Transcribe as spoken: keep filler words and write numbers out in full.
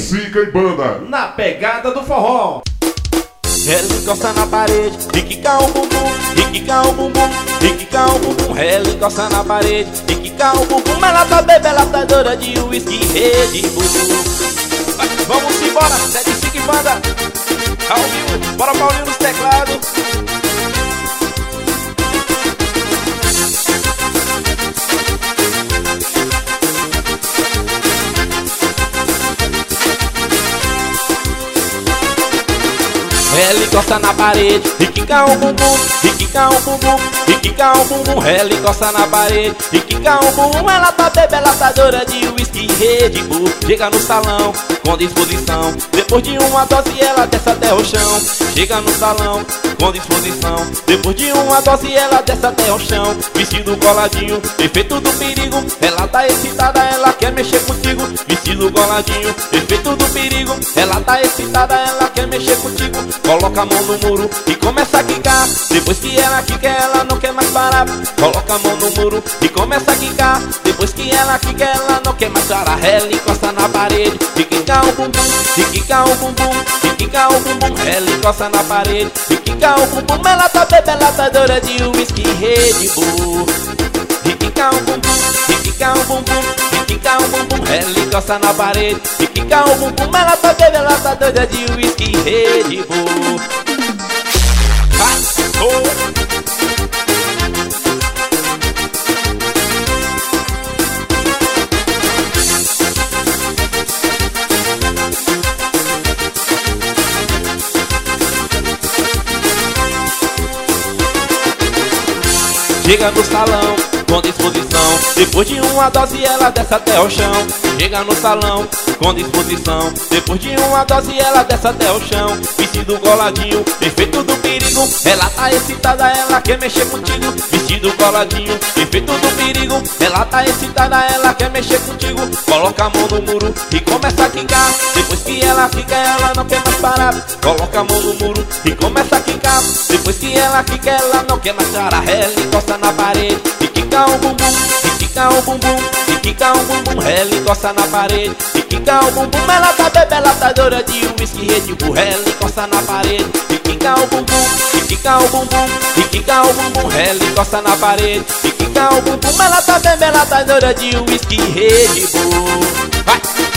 Fica em banda. Na pegada do forró. Ela encosta na parede e quica o bumbum, e quica o bumbum, e quica o bumbum. Ela encosta na parede e quica o bumbum. Ela tá bebendo, ela tá doida de uísque Red Bull. Vamos embora, sete cinco e banda. Ao vivo, bora Paulinho nos teclados. Ela encosta na parede e quica o bumbum, e quica o bumbum, e quica o bumbum. Ela encosta na parede e quica o bumbum. Ela tá bebendo, ela tá doida de uísque Red Bull. Chega no salão com disposição, depois de uma dose ela desce até o chão. Chega no salão com disposição, depois de uma dose ela desce até o chão. Vestido coladinho, efeito do perigo. Ela tá excitada, ela quer mexer contigo. Vestido coladinho, efeito do perigo. Ela tá excitada, ela quer mexer contigo. Coloca a mão no muro e começa a quicar. Depois que ela quica, ela não quer mais parar. Coloca a mão no muro e começa a quicar. Depois que ela quica, ela não quer mais parar. Ela encosta na parede e quica o bumbum, e quica o bumbum, e quica o bumbum. Ela encosta na parede e quica o bumbum. Ela tá bebendo, ela tá doida de uísque Red Bull. E quica o bumbum, e quica o bumbum, e quica o bumbum. Ela encosta na parede e quica o bumbum. Ela tá bebendo, ela tá doida de uísque Red Bull. Vai, oh. Chega no salão com disposição, depois de uma dose ela desce até o chão. Chega no salão com disposição, depois de uma dose ela desce até o chão. Vestido coladinho, efeito do perigo. Ela tá excitada, ela quer mexer contigo. Vestido coladinho, efeito do perigo. Ela tá excitada, ela quer mexer contigo. Coloca a mão no muro e começa a quicar. Depois que ela quica, ela não quer mais parar. Coloca a mão no muro e começa a quicar. Depois que ela quica, ela não quer mais parar. Ela encosta na parede e quica o bumbum, e quica o bumbum, e quica o bumbum. Ela encosta na parede e quica o bumbum. Ela tá bebendo, ela tá doida de uísque Red Bull. Ela encosta na parede e quica o bumbum, e quica o bumbum, e quica o bumbum. Ela encosta na parede e quica o bumbum. Ela tá bebendo, ela tá doida de uísque Red Bull. Vai!